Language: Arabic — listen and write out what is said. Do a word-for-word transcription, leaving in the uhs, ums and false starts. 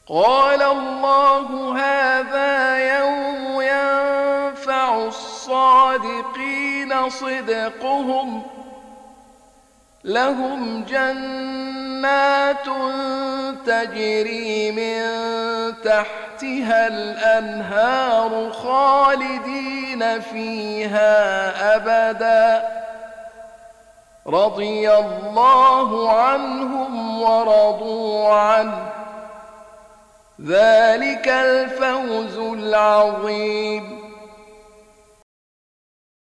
قال الله هذا يوم ينفع الصادقين صدقهم لهم جنات تجري من تحتها الأنهار خالدين فيها أبدا رضي الله عنهم ورضوا عنه ذلك الفوز العظيم